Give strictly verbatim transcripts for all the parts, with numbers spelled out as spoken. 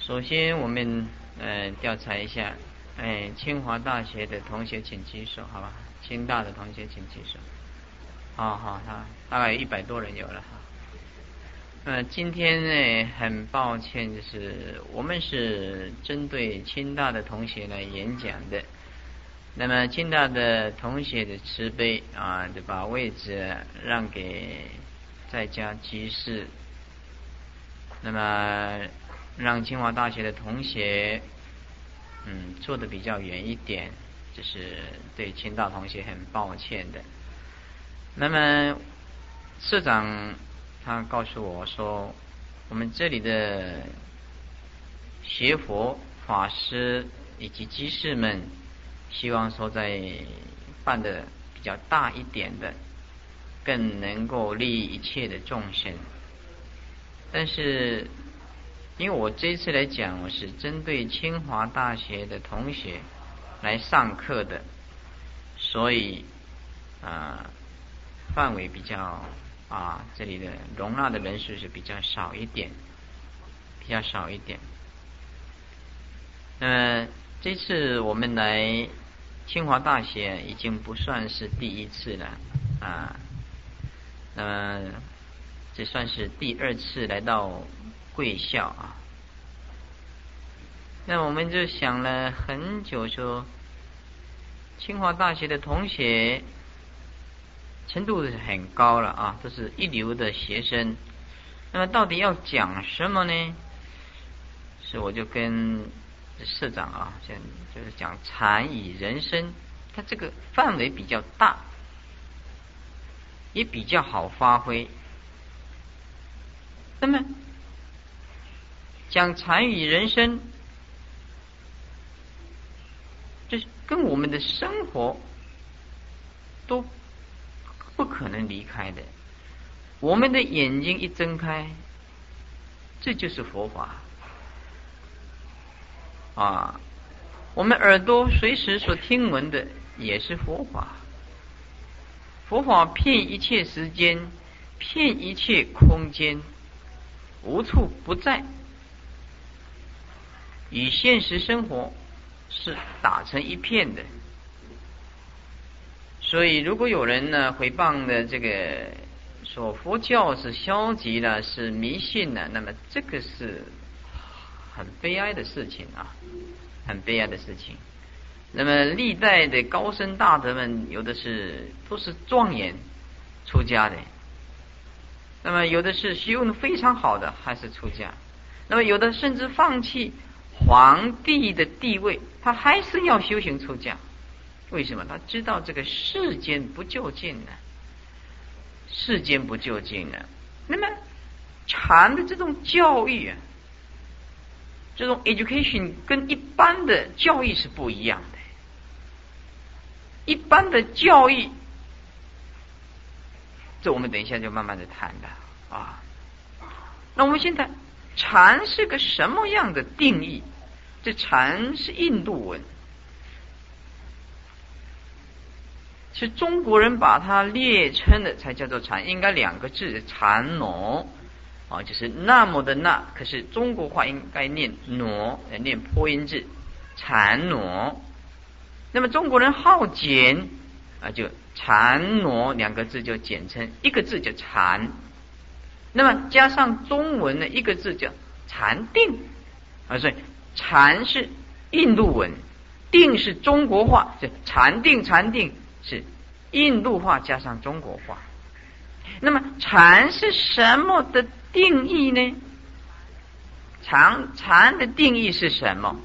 首先我们呃调查一下，哎，清华大学的同学请举手，好吧？清大的同学请举手。好好，他大概有一百多人有了哈。呃，今天呢，很抱歉，就是我们是针对清大的同学来演讲的。那么清大的同学的慈悲啊，就把位置让给在家居士。那么让清华大学的同学，嗯，坐得比较远一点，这是对清大同学很抱歉的。那么社长他告诉我说，我们这里的学佛法师以及居士们，希望说在办得比较大一点的，更能够利益一切的众生。但是因为我这一次来讲，我是针对清华大学的同学来上课的，所以啊、呃、范围比较啊这里的容纳的人数是比较少一点，比较少一点。呃，这次我们来清华大学已经不算是第一次了啊，那么这算是第二次来到贵校啊。那我们就想了很久，说清华大学的同学程度是很高了啊，都是一流的学生。那么到底要讲什么呢？所以我就跟社长啊，现就是讲禅与人生，它这个范围比较大，也比较好发挥。那么讲禅与人生，这跟我们的生活都不可能离开的。我们的眼睛一睁开，这就是佛法啊！我们耳朵随时所听闻的也是佛法。佛法遍一切时间，遍一切空间，无处不在，与现实生活是打成一片的。所以如果有人呢诽谤的这个说佛教是消极了，是迷信了，那么这个是很悲哀的事情啊，很悲哀的事情。那么历代的高僧大德们，有的是都是庄严出家的，那么有的是修得非常好的，还是出家。那么有的甚至放弃皇帝的地位，他还是要修行出家。为什么？他知道这个世间不究竟呢，世间不究竟呢。那么禅的这种教育啊，这种 education 跟一般的教育是不一样的。一般的教育，这我们等一下就慢慢的谈的啊。那我们现在禅是个什么样的定义？这禅是印度文，是中国人把它列称的才叫做禅，应该两个字，禅挪啊，就是那么的那，可是中国话应该念挪，念破音字，禅挪。那么中国人好简啊，就禅挪两个字就简称，一个字叫禅。那么加上中文的一个字叫禅定啊，所以禅是印度文，定是中国话，就禅定禅定是印度话加上中国话。那么禅是什么的定义呢？禅禅的定义是什么？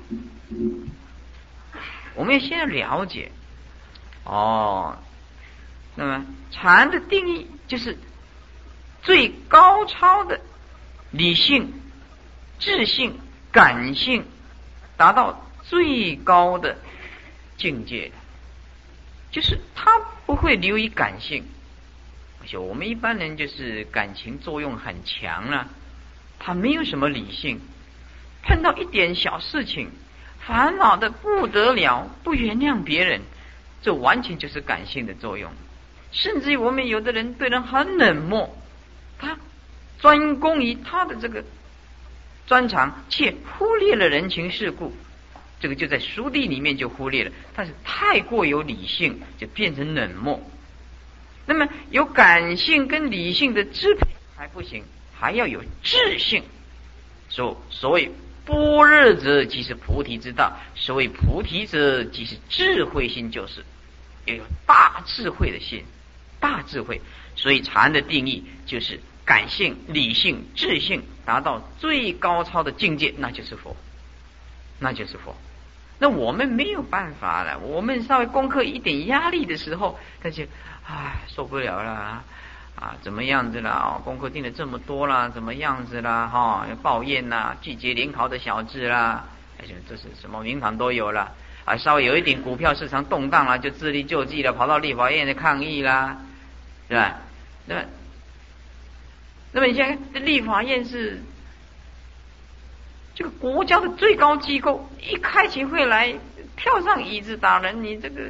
我们要先了解哦。那么禅的定义就是最高超的理性、智性、感性达到最高的境界，就是它不会流于感性。而且我们一般人就是感情作用很强了、啊，他没有什么理性，碰到一点小事情烦恼的不得了，不原谅别人，这完全就是感性的作用。甚至于我们有的人对人很冷漠，他专攻于他的这个专长，却忽略了人情世故。这个就在书地里面就忽略了，但是太过有理性，就变成冷漠。那么有感性跟理性的支配还不行，还要有智性。所所谓般若者，即是菩提之道；所谓菩提者，即是智慧心，就是要有大智慧的心，大智慧。所以禅的定义就是感性、理性、智性达到最高超的境界，那就是佛，那就是佛。那我们没有办法了，我们稍微功课一点压力的时候，他就唉受不了了啊，怎么样子啦？功课定了这么多啦，怎么样子啦？哈、哦，抱怨啦，拒绝联考的小子啦，而且这是什么名堂都有了啊。稍微有一点股票市场动荡了，就自力救济了，跑到立法院的抗议啦，是吧？那么，那么你现在立法院是这个国家的最高机构，一开起会来跳上椅子打人，你这个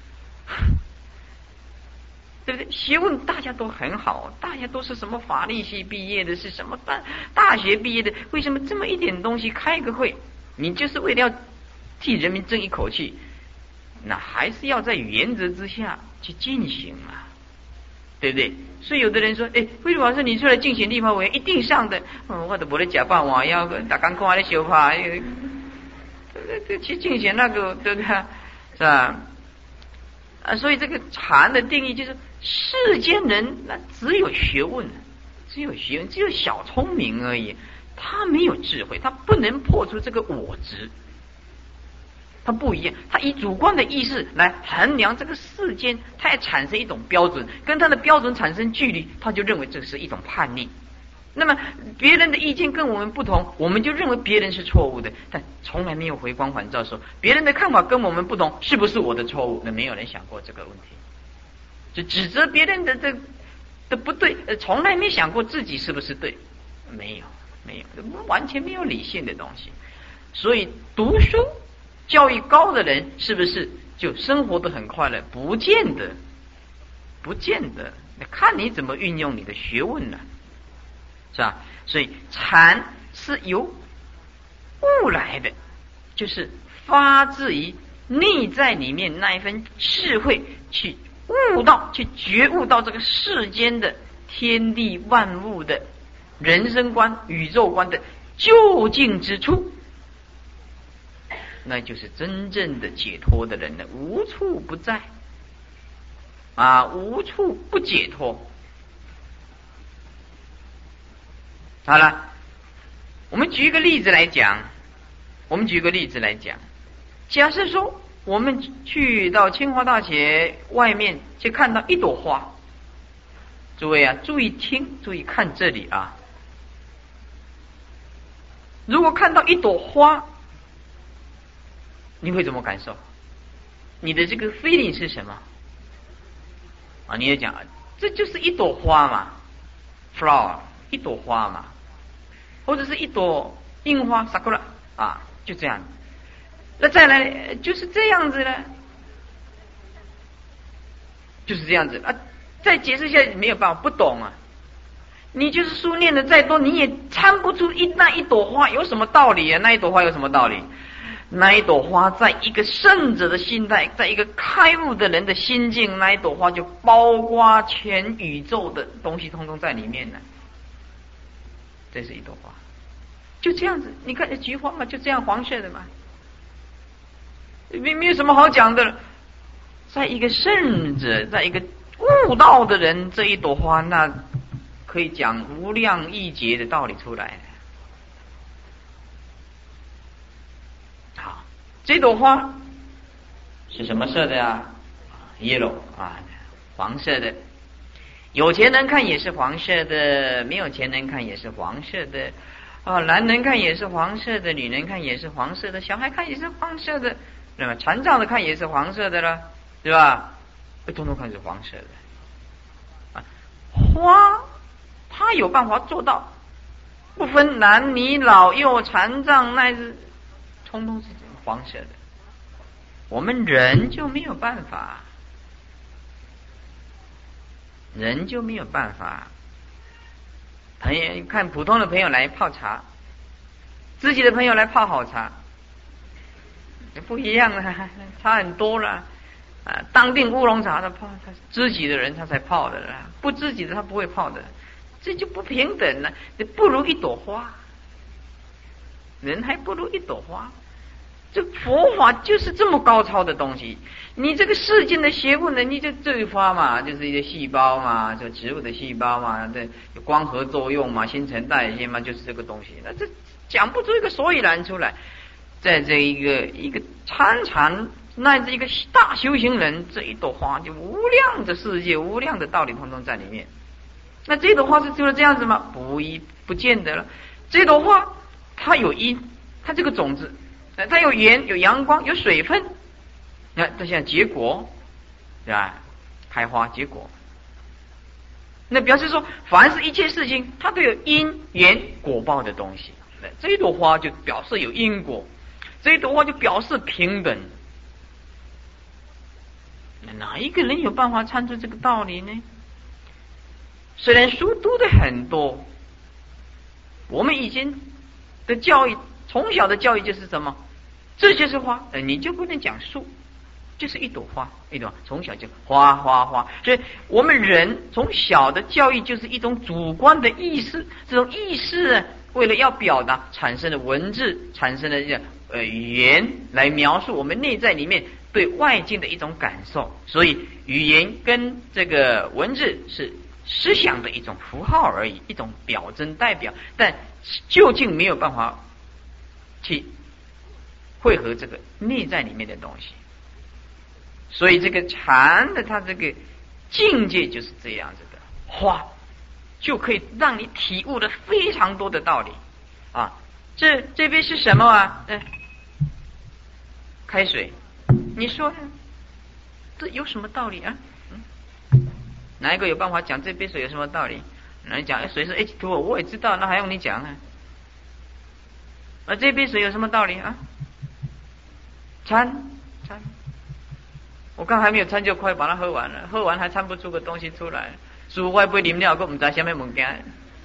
对不对？学问大家都很好，大家都是什么法律系毕业的，是什么大大学毕业的，为什么这么一点东西开个会，你就是为了要替人民争一口气？那还是要在原则之下去进行啊，对不对？所以有的人说，哎，慧如老师，你出来竞选立法委员一定上的，嗯，我都不能假扮我要打刚看的修法，这这去竞选那个，对不对？是吧？啊，所以这个禅的定义就是世间人那只有学问，只有学问，只有小聪明而已，他没有智慧，他不能破除这个我执。它不一样，它以主观的意识来衡量这个世间，它也产生一种标准，跟它的标准产生距离，他就认为这是一种叛逆。那么别人的意见跟我们不同，我们就认为别人是错误的，但从来没有回光返照说别人的看法跟我们不同，是不是我的错误？那没有人想过这个问题，就指责别人的这的不对，从来没想过自己是不是对，没有，没有，完全没有理性的东西。所以读书教育高的人是不是就生活得很快乐？不见得，不见得，看你怎么运用你的学问了，是吧？所以禅是由悟来的，就是发自于内在里面那一份智慧，去悟到，去觉悟到这个世间的天地万物的人生观、宇宙观的究竟之处。那就是真正的解脱的人了，无处不在啊，无处不解脱。好了，我们举一个例子来讲，我们举一个例子来讲，假设说我们去到清华大学外面去看到一朵花，诸位啊，注意听，注意看这里啊，如果看到一朵花，你会怎么感受？你的这个 feeling 是什么？啊，你也讲，这就是一朵花嘛 ，flower， 一朵花嘛，或者是一朵樱花 sakura 啊，就这样。那再来就是这样子了，就是这样子啊。再解释一下没有办法，不懂啊。你就是书念的再多，你也参不出一那一朵花有什么道理啊？那一朵花有什么道理？那一朵花在一个圣者的心态，在一个开悟的人的心境，那一朵花就包括全宇宙的东西通通在里面了。这是一朵花，就这样子。你看菊花嘛，就这样黄色的嘛，没没有什么好讲的了。在一个圣者，在一个悟道的人，这一朵花那可以讲无量亿劫的道理出来。好，这朵花是什么色的啊 ？yellow 啊，黄色的。有钱人看也是黄色的，没有钱人看也是黄色的。啊，男人看也是黄色的，女人看也是黄色的，小孩看也是黄色的，那么残障的看也是黄色的了，对吧？通通看是黄色的。啊，花它有办法做到不分男女老幼残障乃至通通是黄色的，我们人就没有办法，人就没有办法。朋友看普通的朋友来泡茶， 自己的朋友来泡好茶，不一样了，差很多了。啊，当定乌龙茶的泡，他知己的人他才泡的啦，不知己的他不会泡的，这就不平等了。你不如一朵花，人还不如一朵花。这佛法就是这么高超的东西。你这个世间的学问呢，你就这一花嘛，就是一个细胞嘛，这植物的细胞嘛，这有光合作用嘛，新陈代谢嘛，就是这个东西。那这讲不出一个所以然出来。在这一个一个参禅乃至一个大修行人，这一朵花就无量的世界，无量的道理通通在里面。那这朵花是就是这样子吗？不一不见得了。这朵花它有因，它这个种子，它有盐，有阳光，有水分，那它现在结果，对吧？开花结果，那表示说，凡是一切事情，它都有因缘果报的东西。这一朵花就表示有因果，这一朵花就表示平等。哪一个人有办法参出这个道理呢？虽然书读的很多，我们以前的教育，从小的教育就是什么？这就是花，呃，你就不能讲树，就是一朵花，一朵从小就花花花。所以我们人从小的教育就是一种主观的意识，这种意识呢，为了要表达，产生的文字，产生的呃语言来描述我们内在里面对外境的一种感受。所以语言跟这个文字是思想的一种符号而已，一种表征代表，但究竟没有办法去汇合这个内在里面的东西。所以这个禅的它这个境界就是这样子的，花就可以让你体悟的非常多的道理啊。这这杯是什么啊？嗯，开水。你说这有什么道理啊？嗯，哪一个有办法讲这杯水有什么道理？来讲水是 H 二 O， 我也知道，那还用你讲啊？而这杯水有什么道理啊？参参，我刚还没有参就快把它喝完了，喝完还参不出个东西出来。煮坏不会啉了，我唔知什么物件。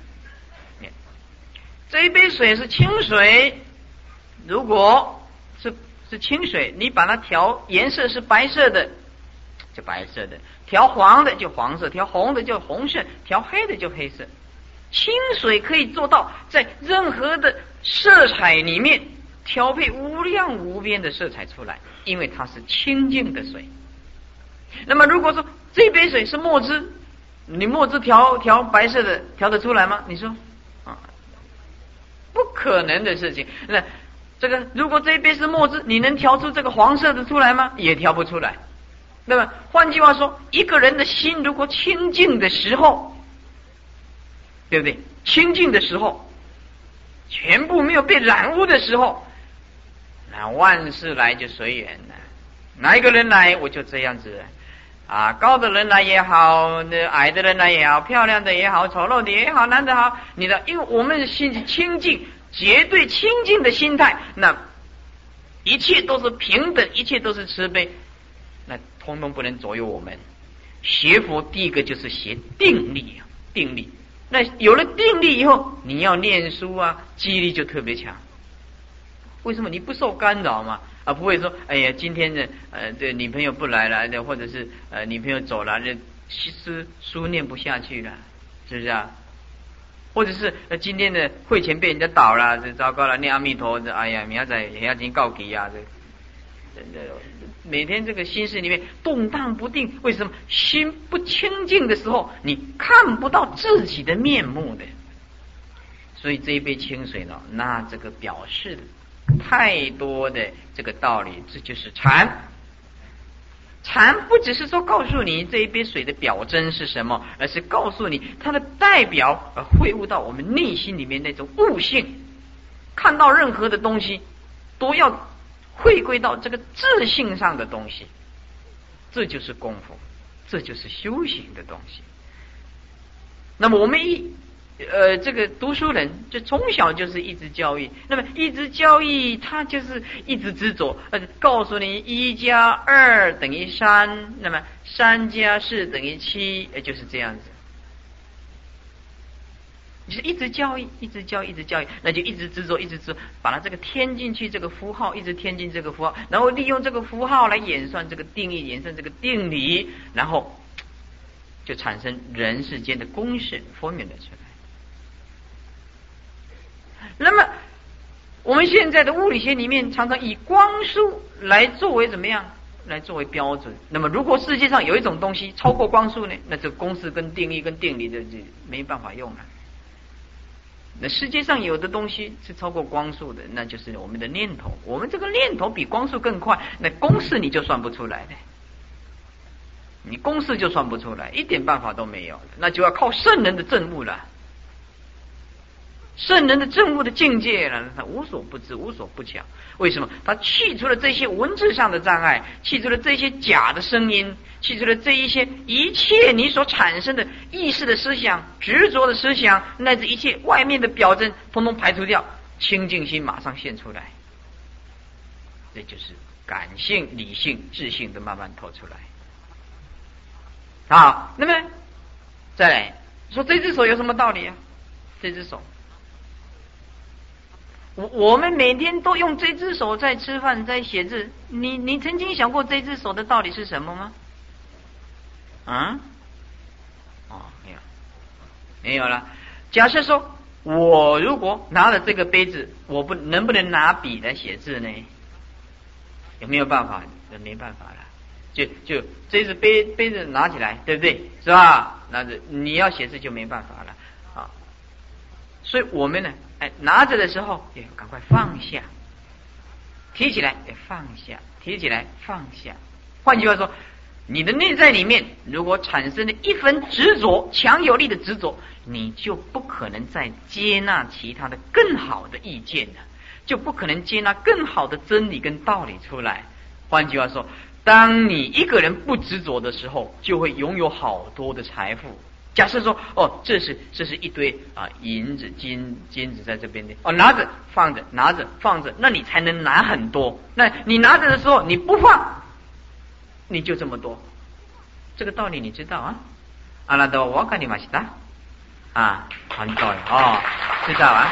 这一杯水是清水，如果是是清水，你把它调颜色是白色的，就白色的；调黄的就黄色，调红的就红色，调黑的就黑色。清水可以做到在任何的色彩里面调配无量无边的色彩出来，因为它是清净的水。那么如果说这杯水是墨汁，你墨汁调调白色的调得出来吗？你说啊，不可能的事情。那这个如果这一杯是墨汁，你能调出这个黄色的出来吗？也调不出来。那么换句话说，一个人的心如果清净的时候，对不对？清净的时候，全部没有被染污的时候，那万事来就随缘了。哪一个人来我就这样子啊，高的人来也好，矮的人来也好，漂亮的也好，丑陋的也好，男的好，你的，因为我们的心清净，绝对清净的心态，那一切都是平等，一切都是慈悲，那通通不能左右我们。学佛第一个就是学定力，定力。那有了定力以后，你要念书啊，记忆力就特别强。为什么？你不受干扰嘛？啊，不会说，哎呀，今天的呃，这女朋友不来了，的或者是呃，女朋友走了，这书书念不下去了，是不是啊？或者是呃，今天的会钱被人家倒了，这糟糕了，念阿弥陀，这哎呀，明仔载也要进告急啊，这这每天这个心事里面动荡不定，为什么？心不清净的时候，你看不到自己的面目的。所以这一杯清水呢，那这个表示的太多的这个道理，这就是禅。禅不只是说告诉你这一杯水的表征是什么，而是告诉你它的代表，而汇悟到我们内心里面那种悟性。看到任何的东西，都要回归到这个自性上的东西，这就是功夫，这就是修行的东西。那么我们一呃，这个读书人就从小就是一直教育，那么一直教育他就是一直执着，呃，告诉你一加二等于三，那么三加四等于七，呃，就是这样子。 就是一直教育，一直教育，一直教育，那就一直执着，一直执着，把它这个添进去这个符号，一直添进这个符号，然后利用这个符号来演算这个定义，演算这个定理，然后就产生人世间的公式 formula 出来。那么我们现在的物理学里面常常以光速来作为怎么样？来作为标准。那么如果世界上有一种东西超过光速呢？那这公式跟定义跟定理的就没办法用了。那世界上有的东西是超过光速的，那就是我们的念头。我们这个念头比光速更快，那公式你就算不出来的，你公式就算不出来，一点办法都没有了，那就要靠圣人的证悟了。圣人的证悟的境界了，他无所不知，无所不晓。为什么？他去除了这些文字上的障碍，去除了这些假的声音，去除了这一些一切你所产生的意识的思想、执着的思想，乃至一切外面的表征，统统排除掉，清净心马上现出来。这就是感性、理性、智性的慢慢透出来。好，那么再来说这只手有什么道理啊？这只手。我我们每天都用这只手在吃饭，在写字。你你曾经想过这只手的道理是什么吗？啊？哦，没有，没有了。假设说，我如果拿了这个杯子，我不能不能拿笔来写字呢？有没有办法？没办法了。就就这只杯杯子拿起来，对不对？是吧？那着你要写字就没办法了啊。所以我们呢？哎，拿着的时候也赶快放下，提起来也放下，提起来放下。换句话说，你的内在里面如果产生了一分执着，强有力的执着，你就不可能再接纳其他的更好的意见了，就不可能接纳更好的真理跟道理出来。换句话说，当你一个人不执着的时候，就会拥有好多的财富。假设说，哦，这是这是一堆啊银子、金金子在这边的，哦，拿着放着，拿着放着，那你才能拿很多。那你拿着的时候，你不放，你就这么多。这个道理你知道啊？阿拉多瓦卡尼玛西达啊，很道理哦，知道啊？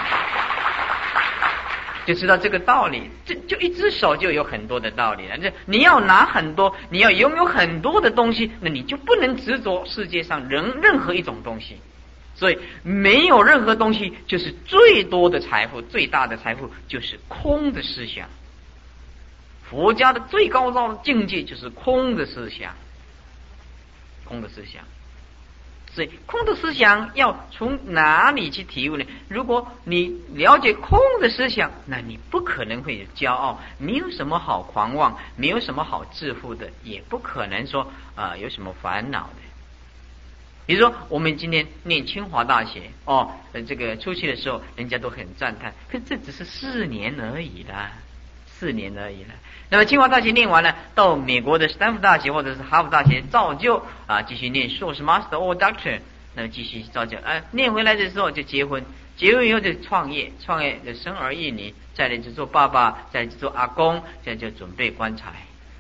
就知道这个道理，这就一只手就有很多的道理了。这你要拿很多，你要拥有很多的东西，那你就不能执着世界上任任何一种东西。所以没有任何东西就是最多的财富，最大的财富就是空的思想。佛家的最高造的境界就是空的思想，空的思想。所以空的思想要从哪里去体悟呢？如果你了解空的思想，那你不可能会有骄傲，没有什么好狂妄，没有什么好自负的，也不可能说啊、呃、有什么烦恼的。比如说我们今天念清华大学哦，这个出去的时候人家都很赞叹，可这只是四年而已啦，四年而已啦。那么清华大学念完了，到美国的斯坦福大学或者是哈佛大学造就啊，继续念硕士 Master or Doctor， 那么继续造就，啊，念回来的时候就结婚，结婚以后就创业，创业就生儿育女，再来就做爸爸，再来就做阿公，再就准备棺材。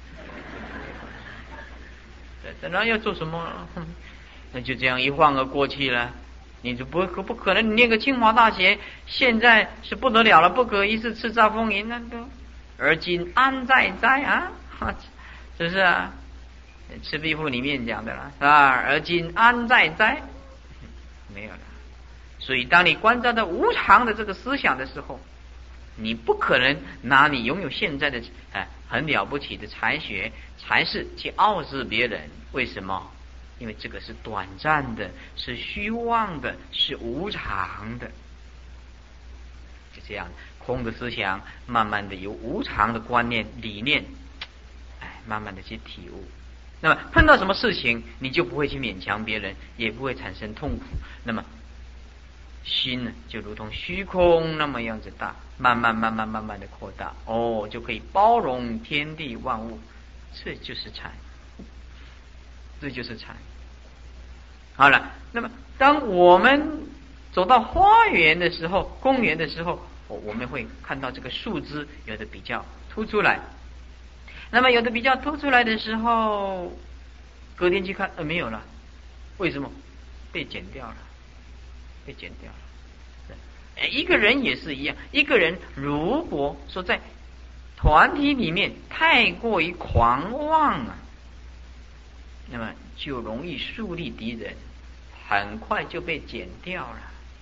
对，那要做什么？那就这样一晃而过去了。你就不不可能，你念个清华大学，现在是不得了了，不可一世叱咤风云，那都。而今安在在啊？是不是啊？赤壁赋里面讲的了，是吧？而今安在在？没有了。所以，当你观察到无常的这个思想的时候，你不可能拿你拥有现在的哎很了不起的才学、才是去傲视别人。为什么？因为这个是短暂的，是虚妄的，是无常的。就这样。空的思想，慢慢的由无常的观念、理念，哎，慢慢的去体悟。那么碰到什么事情，你就不会去勉强别人，也不会产生痛苦。那么心呢，就如同虚空那么样子大，慢慢、慢慢、慢慢的扩大，哦，就可以包容天地万物。这就是禅，这就是禅。好了，那么当我们走到花园的时候，公园的时候。我们会看到这个树枝有的比较凸出来，那么有的比较凸出来的时候，隔天去看，呃，没有了，为什么？被剪掉了，被剪掉了。 一个人也是一样，一个人如果说在团体里面太过于狂妄啊，那么就容易树立敌人，很快就被剪掉了，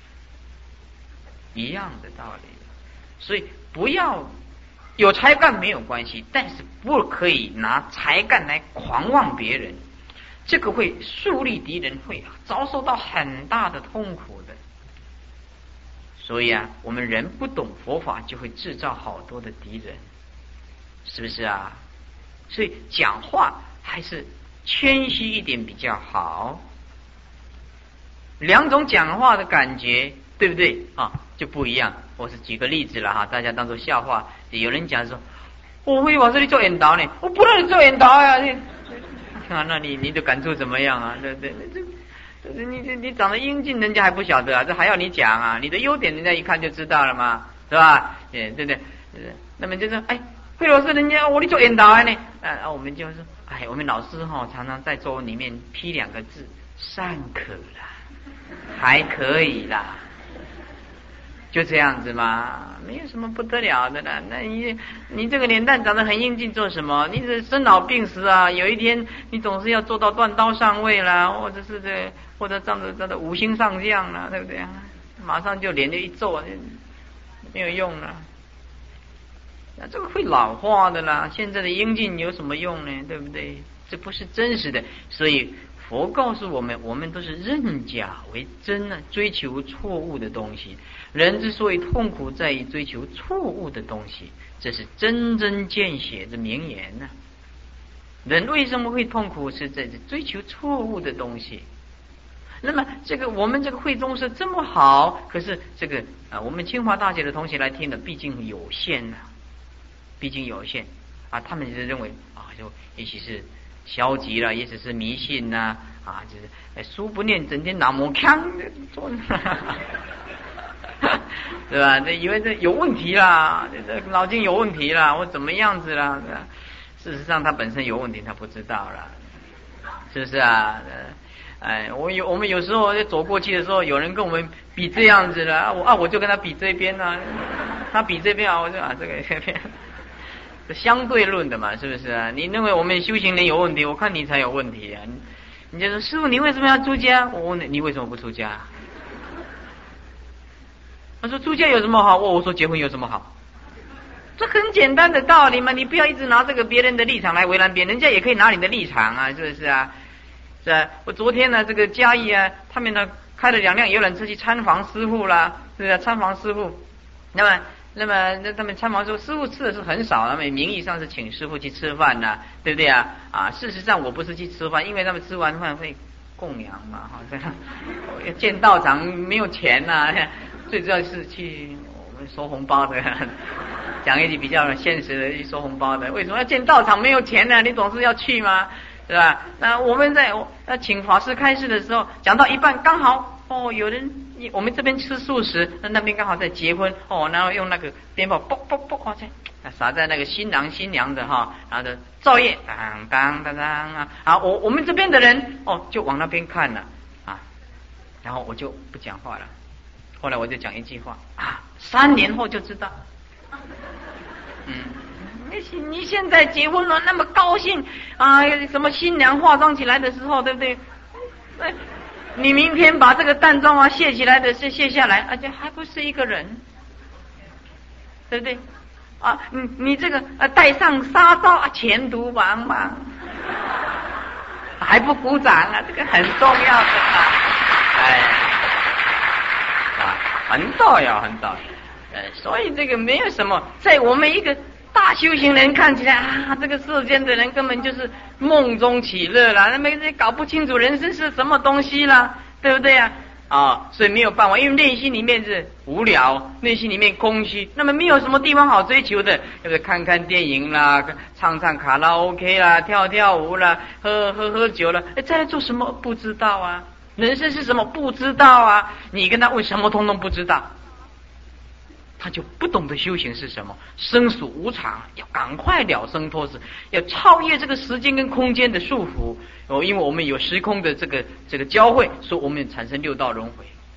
一样的道理。所以不要有才干没有关系，但是不可以拿才干来狂妄别人，这个会树立敌人，会遭受到很大的痛苦的。所以啊，我们人不懂佛法，就会制造好多的敌人，是不是啊？所以讲话还是谦虚一点比较好。两种讲话的感觉，对不对啊？就不一样。我是举个例子了哈，大家当做笑话。有人讲说，我会往这里做引导呢，我不让你做引导呀、啊！啊，那你你的感触怎么样啊？对对，这。你你你长得英俊，人家还不晓得啊，这还要你讲啊？你的优点人家一看就知道了嘛，是吧？对对对，那么就是哎，慧老师人家我的做引导呢，啊，我们就说，哎，我们老师哈、哦、常常在作文里面批两个字，尚可啦，还可以啦，就这样子嘛，没有什么不得了的啦。那你你这个脸蛋长得很英俊，做什么？你这生老病死啊，有一天你总是要做到断刀上位啦，或者是这，或者这样子这的五星上将啦，对不对啊？马上就脸就一皱，没有用了。那这个会老化的啦，现在的英俊有什么用呢？对不对？这不是真实的，所以佛告诉我们，我们都是认假为真啊，追求错误的东西。人之所以痛苦，在于追求错误的东西，这是真真见血的名言呢、啊。人为什么会痛苦？是在追求错误的东西。那么这个我们这个会中是这么好，可是这个啊，我们清华大学的同学来听的，毕竟有限呐、啊，毕竟有限啊，他们就是认为啊，就也许是消极了，也许是迷信呐、啊，啊，就是哎书不念，整天拿魔枪做。对吧？这以为这有问题啦，这脑筋有问题啦，或怎么样子啦？事实上，他本身有问题，他不知道啦，是不是啊？哎，我有我们有时候走过去的时候，有人跟我们比这样子了，我啊我就跟他比这边啊，他比这边啊，我就啊这个这边，这相对论的嘛，是不是啊？你认为我们修行人有问题，我看你才有问题啊！你就说师父，你为什么要出家？我问你，你为什么不出家？他说出家有什么好？我我说结婚有什么好？这很简单的道理嘛，你不要一直拿这个别人的立场来为难别人，人家也可以拿你的立场啊，是不是啊？是啊，我昨天呢，这个嘉义啊，他们呢开了两辆游览车去参访师父啦，是不是、啊？参访师父，那么那么那他们参访师父，师父吃的是很少，他们名义上是请师父去吃饭呐、啊，对不对啊？啊，事实上我不是去吃饭，因为他们吃完饭会供养嘛，好像建道场没有钱呐、啊。最主要是去我们收红包的，讲一句比较现实的，去收红包的。为什么要建道场？没有钱呢、啊？你总是要去吗？是吧？那我们在那请法师开示的时候，讲到一半，刚好哦，有人我们这边吃素食，那那边刚好在结婚哦，然后用那个鞭炮啵啵啵哦，在撒在那个新郎新娘的哈，然后的照夜当当当当啊，啊，我我们这边的人哦，就往那边看了啊，然后我就不讲话了。后来我就讲一句话啊，三年后就知道。嗯，你你现在结婚了那么高兴啊，什么新娘化妆起来的时候，对不对？你明天把这个淡妆啊卸起来的是卸下来，而且还不是一个人，对不对？啊，你你这个呃戴上纱罩啊，前途茫茫，还不鼓掌啊？这个很重要的啊，哎。很重要，很重要，呃，所以这个没有什么，在我们一个大修行人看起来啊，这个世间的人根本就是梦中起乐啦，那么搞不清楚人生是什么东西啦，对不对啊？啊，所以没有办法，因为内心里面是无聊，内心里面空虚，那么没有什么地方好追求的，就是看看电影啦，唱唱卡拉 OK 啦，跳跳舞啦，喝喝喝酒了，哎，再来做什么不知道啊？人生是什么不知道啊？你跟他问什么通通不知道，他就不懂得修行是什么。生死无常，要赶快了生脱死，要超越这个时间跟空间的束缚。哦，因为我们有时空的这个这个交汇，所以我们产生六道轮回。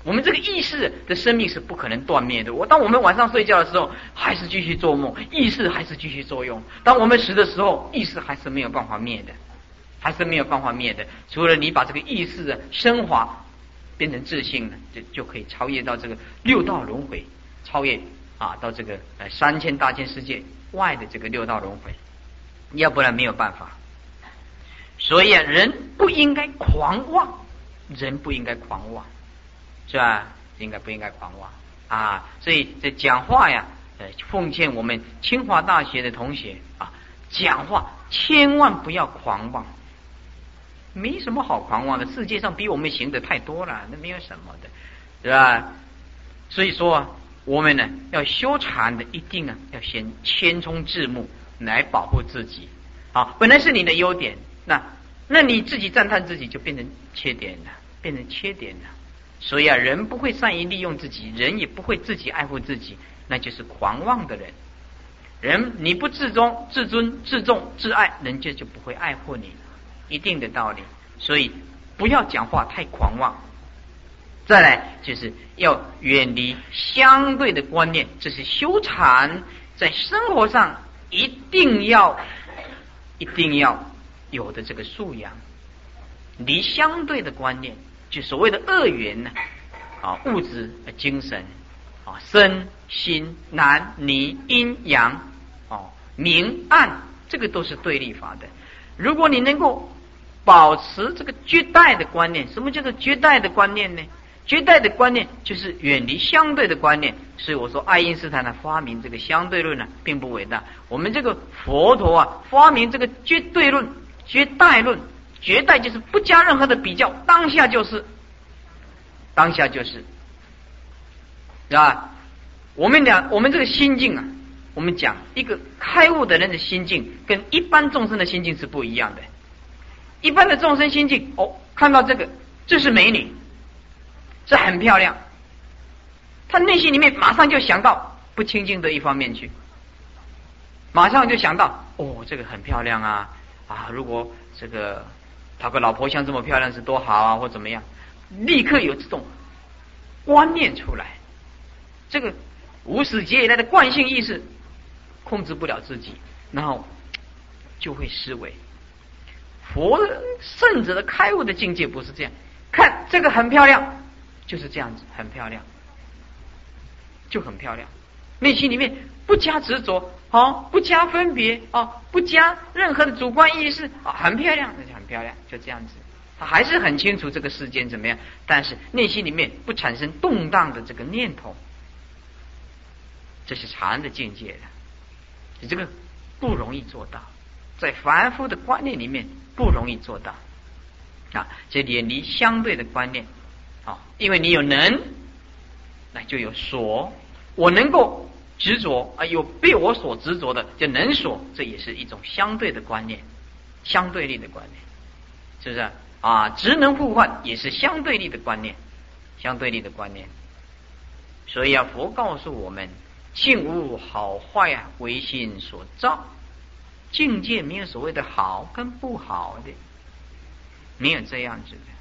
我们这个意识的生命是不可能断灭的。我当我们晚上睡觉的时候，还是继续做梦，意识还是继续作用；当我们死的时候，意识还是没有办法灭的，还是没有办法灭的。除了你把这个意识的升华变成自性呢，就就可以超越到这个六道轮回，超越啊到这个呃三千大千世界外的这个六道轮回，要不然没有办法。所以啊，人不应该狂妄，人不应该狂妄。是吧？应该不应该狂妄啊？所以这讲话呀，呃，奉劝我们清华大学的同学啊，讲话千万不要狂妄，没什么好狂妄的。世界上比我们行的太多了，那没有什么的，是吧？所以说啊，我们呢要修禅的，一定啊要先谦冲自牧来保护自己啊。本来是你的优点，那那你自己赞叹自己，就变成缺点了，变成缺点了。所以啊，人不会善于利用自己，人也不会自己爱护自己，那就是狂妄的人。人你不自重、自尊、自重、自爱，人家就不会爱护你，一定的道理。所以不要讲话太狂妄。再来就是要远离相对的观念，这是修禅在生活上一定要一定要有的这个素养。离相对的观念，就所谓的二元呢，啊，物质、精神，啊，身心男女阴阳，哦，明暗，这个都是对立法的。如果你能够保持这个绝代的观念，什么叫做绝代的观念呢？绝代的观念就是远离相对的观念。所以我说，爱因斯坦呢发明这个相对论呢，并不伟大。我们这个佛陀啊，发明这个绝对论、绝代论。绝代就是不加任何的比较，当下就是，当下就是，是吧？我们俩，我们这个心境啊，我们讲一个开悟的人的心境，跟一般众生的心境是不一样的。一般的众生心境，哦，看到这个，这是美女，这很漂亮，他内心里面马上就想到不清净的一方面去，马上就想到，哦，这个很漂亮啊，啊，如果这个讨个老婆像这么漂亮是多好啊，或怎么样，立刻有这种观念出来。这个无始劫以来的惯性意识控制不了自己，然后就会思维。佛圣者的开悟的境界不是这样，看这个很漂亮，就是这样子，很漂亮，就很漂亮，内心里面不加执着，哦，不加分别，哦，不加任何的主观意识，哦，很漂亮，那就很漂亮，就这样子。他还是很清楚这个世间怎么样，但是内心里面不产生动荡的这个念头，这是禅的境界的，这个不容易做到，在凡夫的观念里面不容易做到啊。这远离相对的观念啊，因为你有能，那就有所，我能够执着啊，有被我所执着的就能所，这也是一种相对的观念，相对立的观念，是不是啊？职能互换也是相对立的观念，相对立的观念。所以啊，佛告诉我们，境无好坏啊，唯心所造。境界没有所谓的好跟不好的，没有这样子的。